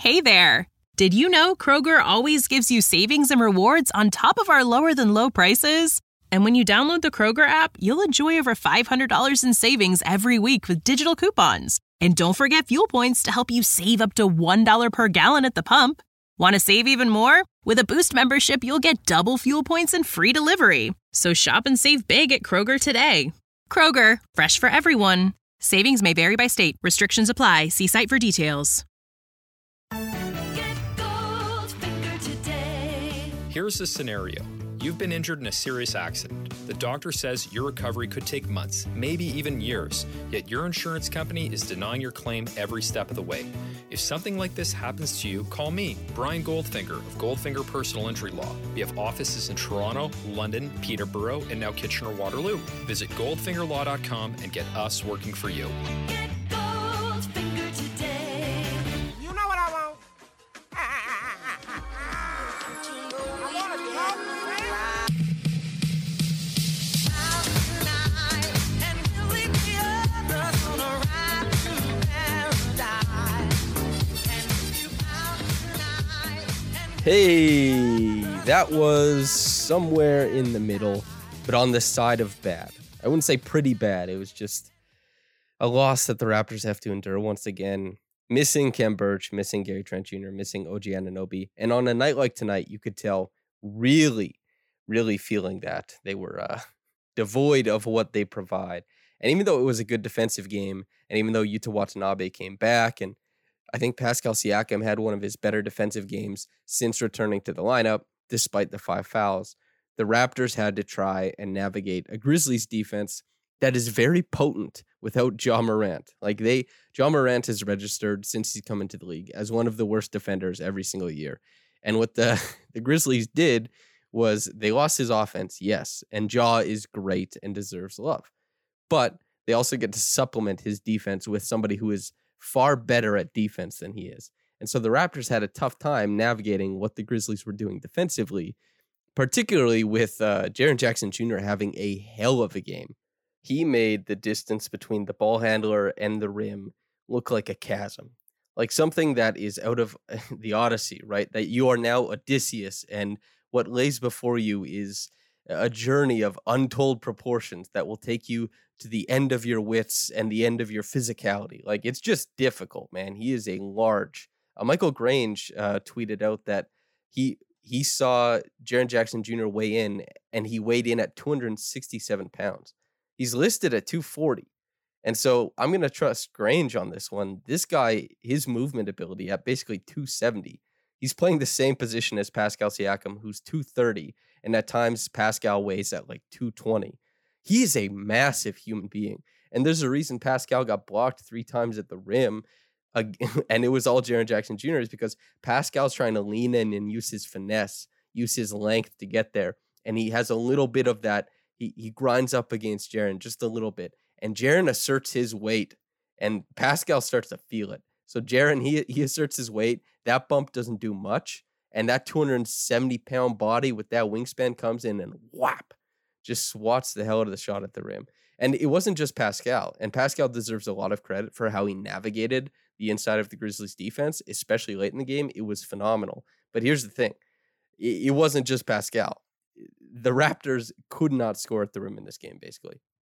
Hey there! Did you know Kroger always gives you savings and rewards on top of our lower-than-low prices? And when you download the Kroger app, you'll enjoy over $500 in savings every week with digital coupons. And don't forget fuel points to help you save up to $1 per gallon at the pump. Want to save even more? With a Boost membership, you'll get double fuel points and free delivery. So shop and save big at Kroger today. Kroger, fresh for everyone. Savings may vary by state. Restrictions apply. See site for details. Get Goldfinger today. Here's the scenario. You've been injured in a serious accident. The doctor says your recovery could take months, maybe even years, yet your insurance company is denying your claim every step of the way. If something like this happens to you, call me, Brian Goldfinger of Goldfinger Personal Injury Law. We have offices in Toronto, London, Peterborough, and now Kitchener-Waterloo. Visit goldfingerlaw.com and get us working for you. Get Goldfinger today. You know what I want? Hey, that was somewhere in the middle, but on the side of bad. I wouldn't say pretty bad. It was just a loss that the Raptors have to endure once again. Missing Khem Birch, missing Gary Trent Jr., missing OG Anunoby. And on a night like tonight, you could tell really feeling that they were devoid of what they provide. And even though it was a good defensive game, and even though Yuta Watanabe came back, and I think Pascal Siakam had one of his better defensive games since returning to the lineup, despite the 5 fouls, the Raptors had to try and navigate a Grizzlies defense that is very potent without Ja Morant. Ja Morant has registered since he's come into the league as one of the worst defenders every single year. And what the Grizzlies did was they lost his offense, yes, and Ja is great and deserves love. But they also get to supplement his defense with somebody who is far better at defense than he is. And so the Raptors had a tough time navigating what the Grizzlies were doing defensively, particularly with Jaren Jackson Jr. having a hell of a game. He made the distance between the ball handler and the rim look like a chasm, like something that is out of the Odyssey, right? That you are now Odysseus, and what lays before you is a journey of untold proportions that will take you to the end of your wits and the end of your physicality. Like, it's just difficult, man. He is a large. Michael Grange tweeted out that he saw Jaren Jackson Jr. weigh in, and he weighed in at 267 pounds. He's listed at 240. And so I'm going to trust Grange on this one. This guy, his movement ability at basically 270, he's playing the same position as Pascal Siakam, who's 230. And at times, Pascal weighs at like 220. He is a massive human being. And there's a reason Pascal got blocked 3 times at the rim. And it was all Jaren Jackson Jr. is because Pascal's trying to lean in and use his finesse, use his length to get there. And he has a little bit of that. He grinds up against Jaren just a little bit. And Jaren asserts his weight. And Pascal starts to feel it. So Jaren, he asserts his weight. That bump doesn't do much. And that 270-pound body with that wingspan comes in and whap, just swats the hell out of the shot at the rim. And it wasn't just Pascal. And Pascal deserves a lot of credit for how he navigated the inside of the Grizzlies defense, especially late in the game. It was phenomenal. But here's the thing. It wasn't just Pascal. The Raptors could not score at the rim in this game, basically.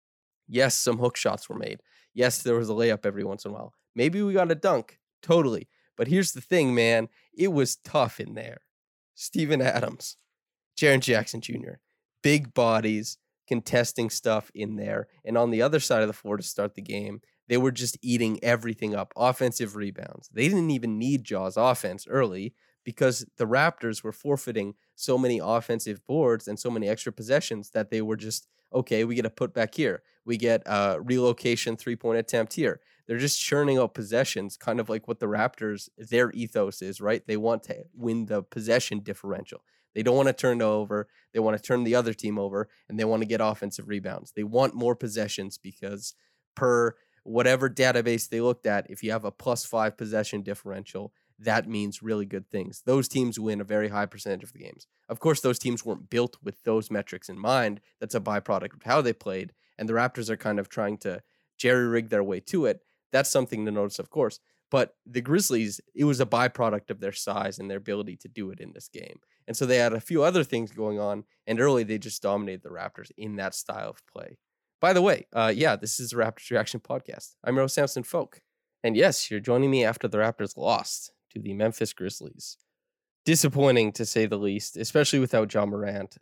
Yes, some hook shots were made. Yes, there was a layup every once in a while. Maybe we got a dunk. Totally. But here's the thing, man. It was tough in there. Steven Adams, Jaren Jackson Jr., big bodies, contesting stuff in there. And on the other side of the floor to start the game, they were just eating everything up. Offensive rebounds. They didn't even need Ja's offense early because the Raptors were forfeiting so many offensive boards and so many extra possessions that they were just, okay, we get a put back here. We get a relocation 3-point attempt here. They're just churning out possessions, kind of like what the Raptors, their ethos is, right? They want to win the possession differential. They don't want to turn it over. They want to turn the other team over, and they want to get offensive rebounds. They want more possessions because per whatever database they looked at, if you have a +5 possession differential, that means really good things. Those teams win a very high percentage of the games. Of course, those teams weren't built with those metrics in mind. That's a byproduct of how they played, and the Raptors are kind of trying to jerry-rig their way to it. That's something to notice, of course. But the Grizzlies, it was a byproduct of their size and their ability to do it in this game. And so they had a few other things going on, and early they just dominated the Raptors in that style of play. By the way, this is the Raptors Reaction Podcast. I'm Rose Samson Folk. And yes, you're joining me after the Raptors lost to the Memphis Grizzlies. Disappointing, to say the least, especially without John Morant.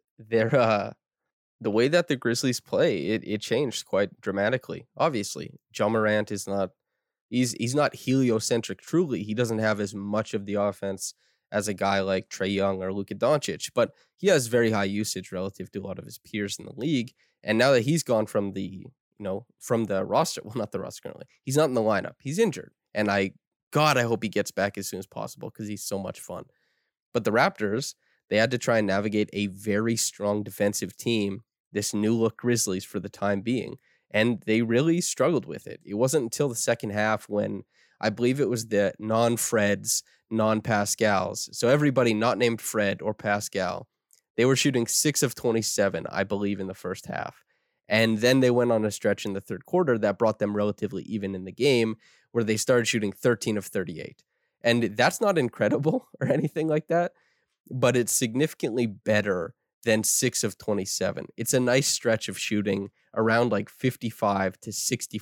The way that the Grizzlies play, it changed quite dramatically. Obviously, John Morant is not, he's not heliocentric truly. He doesn't have as much of the offense as a guy like Trae Young or Luka Doncic, but he has very high usage relative to a lot of his peers in the league. And now that he's gone from the roster, well, not the roster currently, he's not in the lineup. He's injured. And I hope he gets back as soon as possible because he's so much fun. But the Raptors, they had to try and navigate a very strong defensive team, this new look Grizzlies for the time being. And they really struggled with it. It wasn't until the second half when I believe it was the non-Freds, non-Pascals. So everybody not named Fred or Pascal, they were shooting 6 of 27, I believe, in the first half. And then they went on a stretch in the third quarter that brought them relatively even in the game, where they started shooting 13 of 38. And that's not incredible or anything like that, but it's significantly better than 6 of 27. It's a nice stretch of shooting around like 55 to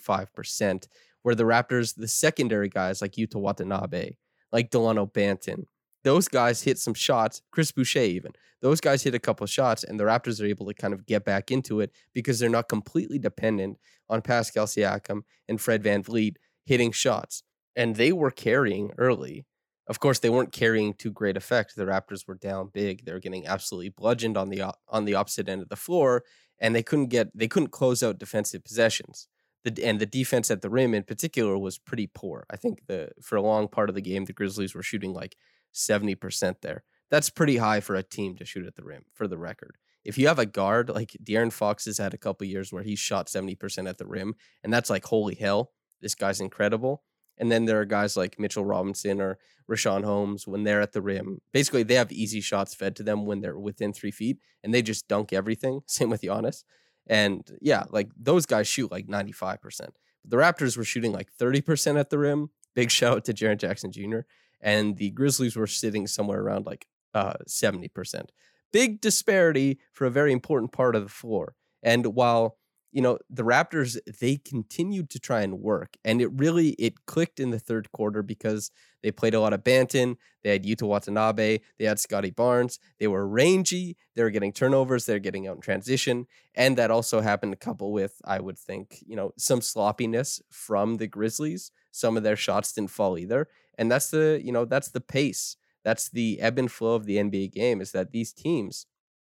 65%, where the Raptors, the secondary guys like Yuta Watanabe, like Delano Banton, those guys hit some shots, Chris Boucher even. Those guys hit a couple of shots, and the Raptors are able to kind of get back into it because they're not completely dependent on Pascal Siakam and Fred VanVleet hitting shots. And they were carrying early. Of course, they weren't carrying to great effect. The Raptors were down big. They were getting absolutely bludgeoned on the opposite end of the floor, and they couldn't close out defensive possessions. And the defense at the rim in particular was pretty poor. I think for a long part of the game, the Grizzlies were shooting like 70% there. That's pretty high for a team to shoot at the rim, for the record. If you have a guard, like De'Aaron Fox has had a couple years where he's shot 70% at the rim, and that's like, holy hell, this guy's incredible. And then there are guys like Mitchell Robinson or Rashawn Holmes when they're at the rim. Basically, they have easy shots fed to them when they're within 3 feet, and they just dunk everything. Same with Giannis. And yeah, like those guys shoot like 95%. The Raptors were shooting like 30% at the rim. Big shout out to Jaren Jackson Jr. And the Grizzlies were sitting somewhere around like 70%. Big disparity for a very important part of the floor. And while, the Raptors, they continued to try and work. And it clicked in the third quarter because they played a lot of Banton. They had Yuta Watanabe. They had Scotty Barnes. They were rangy. They were getting turnovers. They were getting out in transition. And that also happened to couple with, I would think, some sloppiness from the Grizzlies. Some of their shots didn't fall either. And that's the pace. That's the ebb and flow of the NBA game, is that these teams,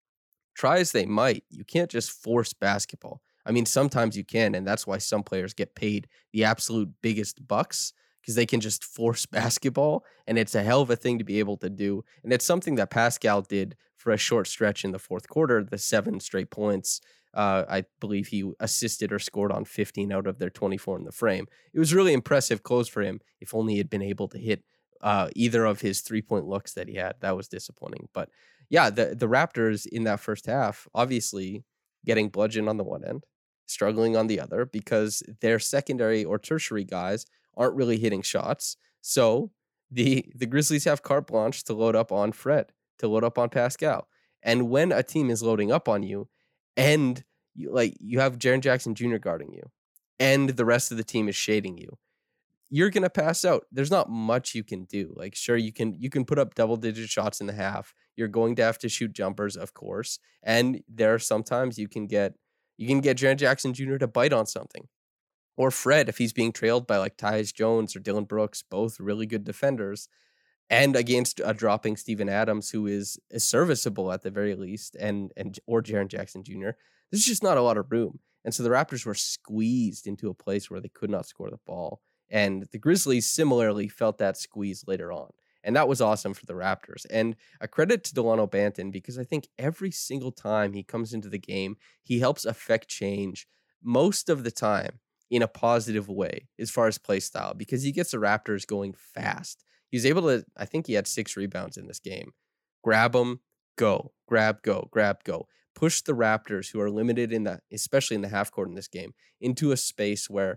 try as they might, you can't just force basketball. I mean, sometimes you can, and that's why some players get paid the absolute biggest bucks, because they can just force basketball, and it's a hell of a thing to be able to do. And it's something that Pascal did for a short stretch in the fourth quarter, the 7 straight points. I believe he assisted or scored on 15 out of their 24 in the frame. It was really impressive close for him. If only he had been able to hit either of his 3-point looks that he had. That was disappointing. But yeah, the Raptors in that first half, obviously getting bludgeoned on the one end, struggling on the other, because their secondary or tertiary guys aren't really hitting shots. So the Grizzlies have carte blanche to load up on Fred, to load up on Pascal. And when a team is loading up on you, and you have Jaren Jackson Jr. guarding you, and the rest of the team is shading you, you're going to pass out. There's not much you can do. Like, sure, you can put up double-digit shots in the half. You're going to have to shoot jumpers, of course. And there are sometimes you can get Jaren Jackson Jr. to bite on something. Or Fred, if he's being trailed by like Tyus Jones or Dylan Brooks, both really good defenders, and against a dropping Steven Adams, who is serviceable at the very least, or Jaren Jackson Jr., there's just not a lot of room. And so the Raptors were squeezed into a place where they could not score the ball. And the Grizzlies similarly felt that squeeze later on. And that was awesome for the Raptors. And a credit to Delano Banton, because I think every single time he comes into the game, he helps affect change most of the time in a positive way as far as play style, because he gets the Raptors going fast. He's able to, I think he had 6 rebounds in this game. Grab them, go. Grab, go. Grab, go. Push the Raptors, who are limited especially in the half court in this game, into a space where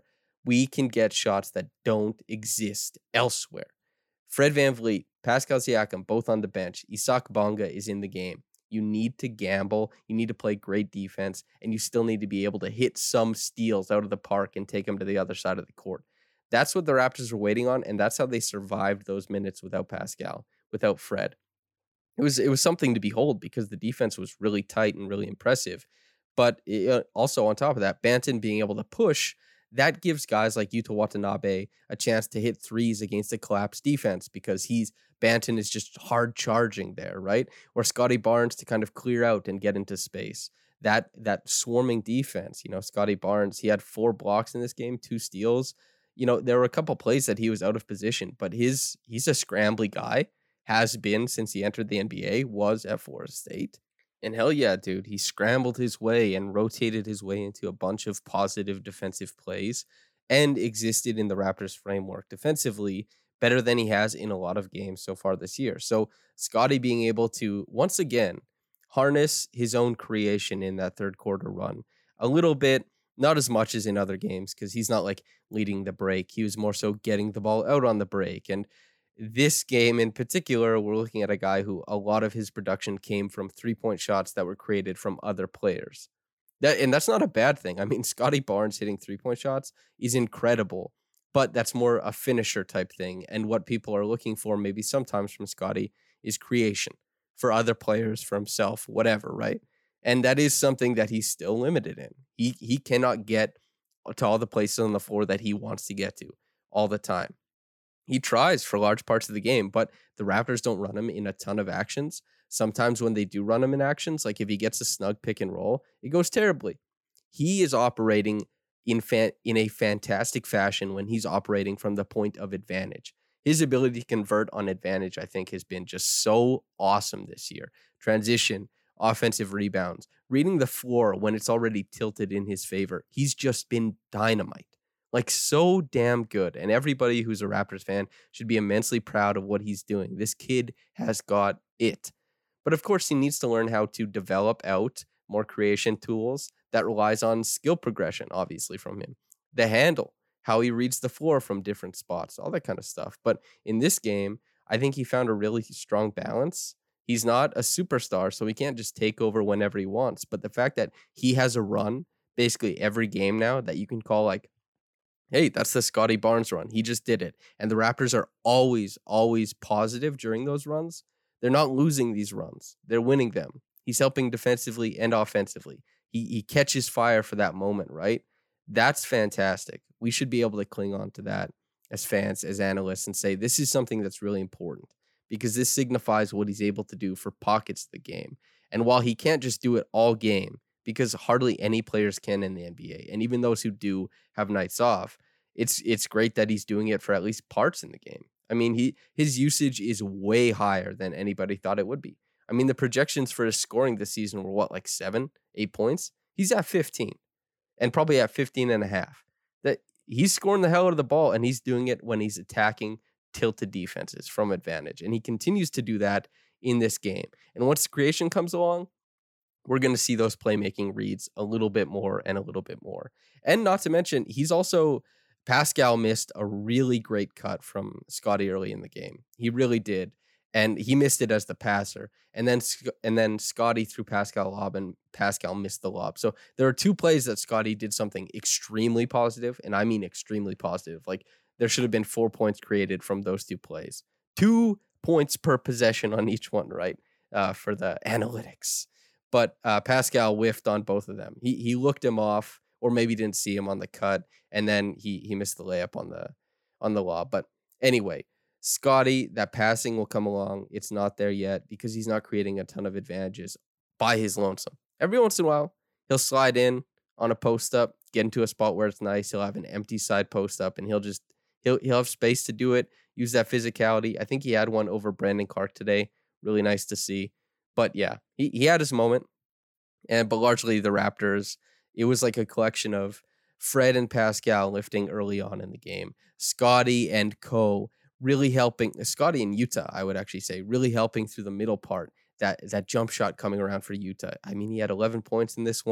we can get shots that don't exist elsewhere. Fred VanVleet, Pascal Siakam, both on the bench. Isaac Bonga is in the game. You need to gamble. You need to play great defense, and you still need to be able to hit some steals out of the park and take them to the other side of the court. That's what the Raptors were waiting on, and that's how they survived those minutes without Pascal, without Fred. It was something to behold because the defense was really tight and really impressive. But also on top of that, Banton being able to push, that gives guys like Yuta Watanabe a chance to hit threes against a collapsed defense because Banton is just hard charging there, right? Or Scotty Barnes to kind of clear out and get into space. That swarming defense, Scotty Barnes, he had 4 blocks in this game, 2 steals. There were a couple plays that he was out of position, but he's a scrambly guy, has been since he entered the NBA, was at Florida State. And hell yeah, dude, he scrambled his way and rotated his way into a bunch of positive defensive plays and existed in the Raptors framework defensively better than he has in a lot of games so far this year. So Scotty being able to, once again, harness his own creation in that third quarter run a little bit, not as much as in other games because he's not like leading the break. He was more so getting the ball out on the break. And this game in particular, we're looking at a guy who a lot of his production came from 3-point shots that were created from other players. That's not a bad thing. I mean, Scotty Barnes hitting 3-point shots is incredible, but that's more a finisher type thing. And what people are looking for maybe sometimes from Scotty is creation for other players, for himself, whatever, right? And that is something that he's still limited in. He cannot get to all the places on the floor that he wants to get to all the time. He tries for large parts of the game, but the Raptors don't run him in a ton of actions. Sometimes when they do run him in actions, like if he gets a snug pick and roll, it goes terribly. He is operating in a fantastic fashion when he's operating from the point of advantage. His ability to convert on advantage, I think, has been just so awesome this year. Transition, offensive rebounds, reading the floor when it's already tilted in his favor. He's just been dynamite. Like so damn good. And everybody who's a Raptors fan should be immensely proud of what he's doing. This kid has got it. But of course, he needs to learn how to develop out more creation tools that relies on skill progression, obviously, from him. The handle, how he reads the floor from different spots, all that kind of stuff. But in this game, I think he found a really strong balance. He's not a superstar, so he can't just take over whenever he wants. But the fact that he has a run basically every game now that you can call like, hey, that's the Scotty Barnes run. He just did it. And the Raptors are always, always positive during those runs. They're not losing these runs. They're winning them. He's helping defensively and offensively. He catches fire for that moment, right? That's fantastic. We should be able to cling on to that as fans, as analysts, and say this is something that's really important because this signifies what he's able to do for pockets of the game. And while he can't just do it all game, because hardly any players can in the NBA, and even those who do have nights off, it's great that he's doing it for at least parts in the game. I mean, his usage is way higher than anybody thought it would be. I mean, the projections for his scoring this season were what, like 7, 8 points? He's at 15 and probably at 15 and a half. That he's scoring the hell out of the ball, and he's doing it when he's attacking tilted defenses from advantage. And he continues to do that in this game. And once the creation comes along, we're going to see those playmaking reads a little bit more and a little bit more. And not to mention, Pascal missed a really great cut from Scotty early in the game. He really did. And he missed it as the passer. And then Scotty threw Pascal a lob, and Pascal missed the lob. So there are 2 plays that Scotty did something extremely positive, and I mean extremely positive. Like there should have been 4 points created from those 2 plays. 2 points per possession on each one, right? For the analytics. But Pascal whiffed on both of them. He looked him off, or maybe didn't see him on the cut, and then he missed the layup on the lob. But anyway, Scotty, that passing will come along. It's not there yet because he's not creating a ton of advantages by his lonesome. Every once in a while, he'll slide in on a post up, get into a spot where it's nice. He'll have an empty side post up, and he'll have space to do it. Use that physicality. I think he had one over Brandon Clark today. Really nice to see. But yeah, he had his moment. But largely the Raptors, it was like a collection of Fred and Pascal lifting early on in the game. Scotty and Co. really helping. Scotty and Yuta, I would actually say, really helping through the middle part. That jump shot coming around for Yuta. I mean, he had 11 points in this one.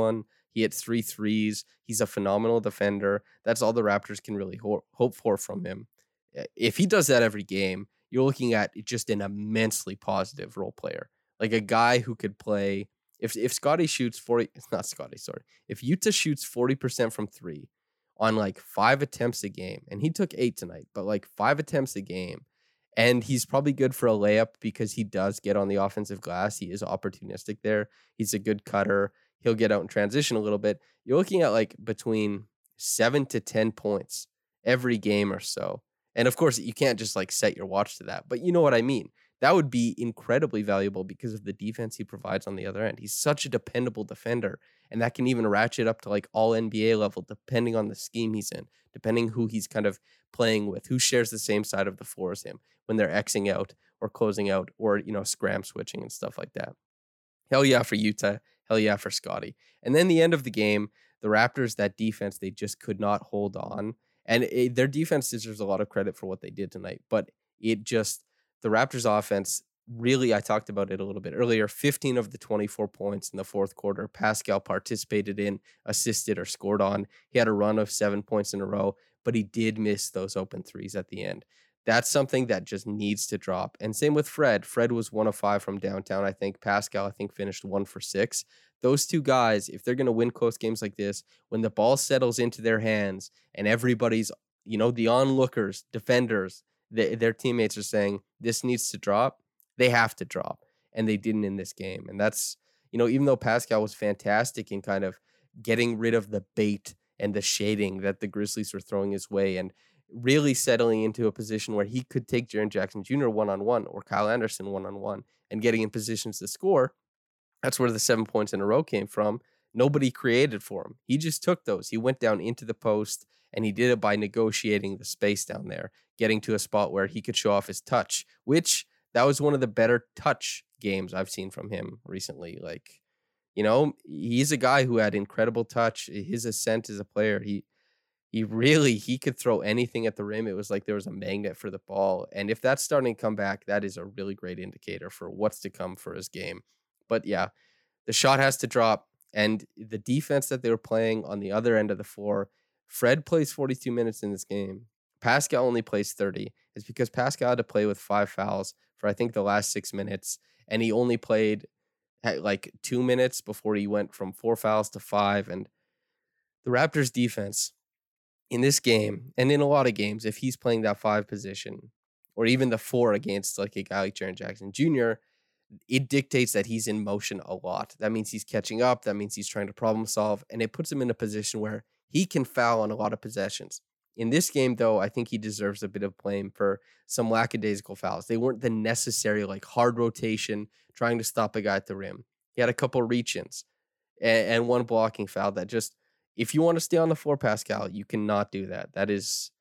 He hit 3 threes. He's a phenomenal defender. That's all the Raptors can really hope for from him. If he does that every game, you're looking at just an immensely positive role player, like a guy who could play. If Scotty shoots 40, it's not Scotty, sorry. If Yuta shoots 40% from 3 on like 5 attempts a game, and he took 8 tonight, but like 5 attempts a game, and he's probably good for a layup because he does get on the offensive glass. He is opportunistic there. He's a good cutter. He'll get out in transition a little bit. You're looking at like between 7 to 10 points every game or so. And of course, you can't just like set your watch to that, but you know what I mean. That would be incredibly valuable because of the defense he provides on the other end. He's such a dependable defender, and that can even ratchet up to like all NBA level, depending on the scheme he's in, depending who he's kind of playing with, who shares the same side of the floor as him when they're Xing out or closing out or, scram switching and stuff like that. Hell yeah for Yuta. Hell yeah for Scotty. And then the end of the game, the Raptors, that defense, they just could not hold on. And their defense deserves a lot of credit for what they did tonight. But the Raptors offense, really, I talked about it a little bit earlier, 15 of the 24 points in the fourth quarter, Pascal participated in, assisted, or scored on. He had a run of 7 points in a row, but he did miss those open threes at the end. That's something that just needs to drop. And same with Fred. Fred was 1 of 5 from downtown, I think. Pascal, I think, finished 1 for 6. Those two guys, if they're going to win close games like this, when the ball settles into their hands and everybody's, the onlookers, defenders, their teammates are saying this needs to drop, they have to drop. And they didn't in this game. And that's, even though Pascal was fantastic in kind of getting rid of the bait and the shading that the Grizzlies were throwing his way and really settling into a position where he could take Jaren Jackson Jr. one-on-one or Kyle Anderson one-on-one and getting in positions to score. That's where the 7 points in a row came from. Nobody created for him. He just took those. He went down into the post, and he did it by negotiating the space down there, getting to a spot where he could show off his touch, which that was one of the better touch games I've seen from him recently. Like, he's a guy who had incredible touch. His ascent as a player, he could throw anything at the rim. It was like there was a magnet for the ball. And if that's starting to come back, that is a really great indicator for what's to come for his game. But yeah, the shot has to drop. And the defense that they were playing on the other end of the floor, Fred plays 42 minutes in this game. Pascal only plays 30. It's because Pascal had to play with 5 fouls for, I think, the last 6 minutes. And he only played like 2 minutes before he went from 4 fouls to 5. And the Raptors defense in this game, and in a lot of games, if he's playing that 5 position, or even the 4 against like a guy like Jaren Jackson Jr., it dictates that he's in motion a lot. That means he's catching up. That means he's trying to problem solve. And it puts him in a position where he can foul on a lot of possessions. In this game, though, I think he deserves a bit of blame for some lackadaisical fouls. They weren't the necessary like hard rotation, trying to stop a guy at the rim. He had a couple reach-ins and one blocking foul that just, if you want to stay on the floor, Pascal, you cannot do that. That is,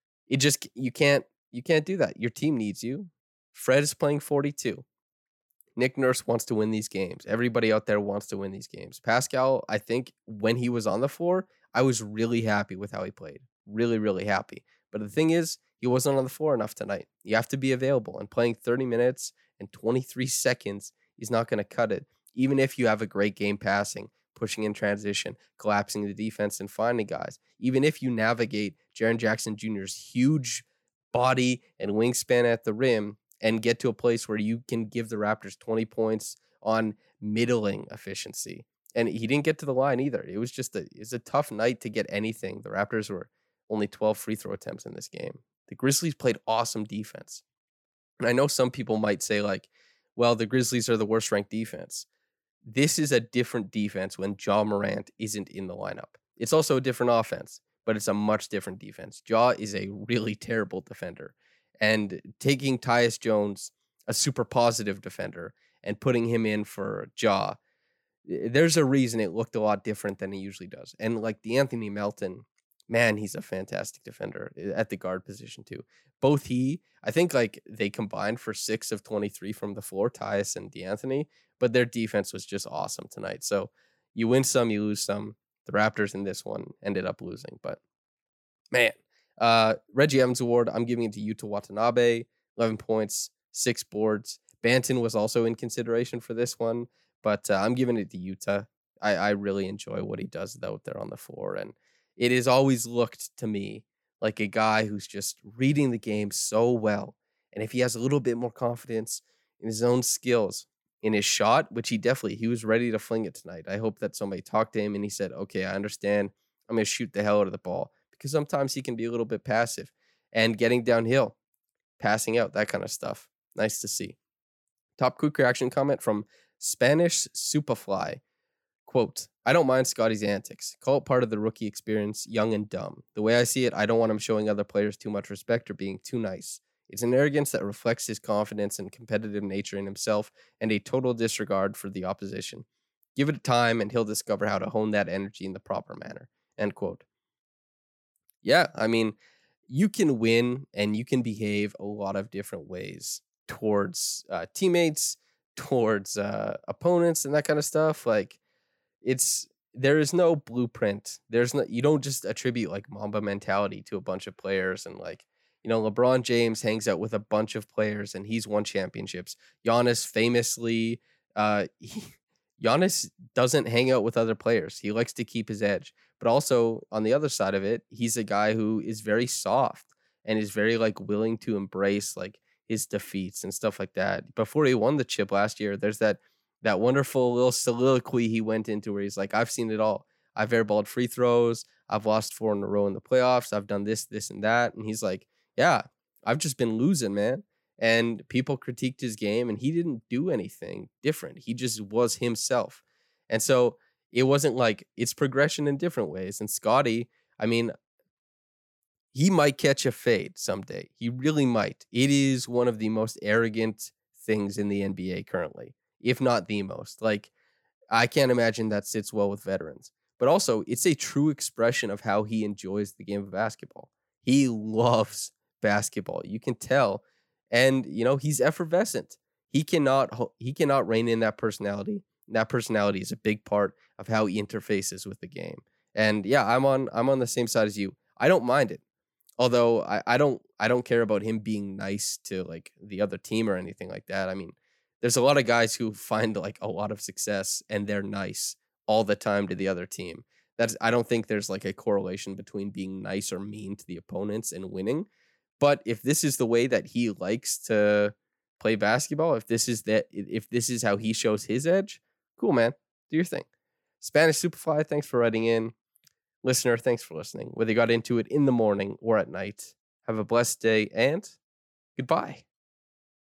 you can't do that. Your team needs you. Fred is playing 42. Nick Nurse wants to win these games. Everybody out there wants to win these games. Pascal, I think when he was on the floor, I was really happy with how he played. Really, really happy. But the thing is, he wasn't on the floor enough tonight. You have to be available. And playing 30 minutes and 23 seconds is not going to cut it. Even if you have a great game passing, pushing in transition, collapsing the defense and finding guys. Even if you navigate Jaren Jackson Jr.'s huge body and wingspan at the rim, and get to a place where you can give the Raptors 20 points on middling efficiency. And he didn't get to the line either. It was just a tough night to get anything. The Raptors were only 12 free throw attempts in this game. The Grizzlies played awesome defense. And I know some people might say like, well, the Grizzlies are the worst ranked defense. This is a different defense when Ja Morant isn't in the lineup. It's also a different offense, but it's a much different defense. Ja is a really terrible defender. And taking Tyus Jones, a super positive defender, and putting him in for Ja, there's a reason it looked a lot different than he usually does. And like DeAnthony Melton, man, he's a fantastic defender at the guard position too. I think like they combined for 6 of 23 from the floor, Tyus and DeAnthony, but their defense was just awesome tonight. So you win some, you lose some. The Raptors in this one ended up losing, but man. Reggie Evans Award, I'm giving it to Yuta Watanabe, 11 points, 6 boards. Banton was also in consideration for this one, but I'm giving it to Yuta. I really enjoy what he does out there on the floor. And it has always looked to me like a guy who's just reading the game so well. And if he has a little bit more confidence in his own skills, in his shot, which he was ready to fling it tonight. I hope that somebody talked to him and he said, okay, I understand. I'm going to shoot the hell out of the ball, because sometimes he can be a little bit passive and getting downhill, passing out, that kind of stuff. Nice to see. Top quick reaction comment from Spanish Superfly. Quote, I don't mind Scotty's antics. Call it part of the rookie experience, young and dumb. The way I see it, I don't want him showing other players too much respect or being too nice. It's an arrogance that reflects his confidence and competitive nature in himself and a total disregard for the opposition. Give it time and he'll discover how to hone that energy in the proper manner. End quote. Yeah, I mean, you can win and you can behave a lot of different ways towards teammates, towards opponents, and that kind of stuff. Like, there is no blueprint. You don't just attribute like Mamba mentality to a bunch of players. And like, LeBron James hangs out with a bunch of players and he's won championships. Giannis famously, Giannis doesn't hang out with other players. He likes to keep his edge. But also on the other side of it, he's a guy who is very soft and is very like willing to embrace like his defeats and stuff like that. Before he won the chip last year, there's that wonderful little soliloquy he went into where he's like, I've seen it all. I've airballed free throws. I've lost 4 in a row in the playoffs. I've done this, and that. And he's like, yeah, I've just been losing, man. And people critiqued his game and he didn't do anything different. He just was himself. And so it wasn't like, it's progression in different ways. And Scotty, I mean, he might catch a fade someday. He really might. It is one of the most arrogant things in the NBA currently, if not the most. Like, I can't imagine that sits well with veterans. But also, it's a true expression of how he enjoys the game of basketball. He loves basketball. You can tell. And, he's effervescent. He cannot rein in that personality. And that personality is a big part of how he interfaces with the game. And yeah, I'm on the same side as you. I don't mind it. Although I don't care about him being nice to like the other team or anything like that. I mean, there's a lot of guys who find like a lot of success and they're nice all the time to the other team. I don't think there's like a correlation between being nice or mean to the opponents and winning. But if this is the way that he likes to play basketball, if this is how he shows his edge, cool, man. Do your thing. Spanish Superfly, thanks for writing in. Listener, thanks for listening. Whether you got into it in the morning or at night, have a blessed day and goodbye.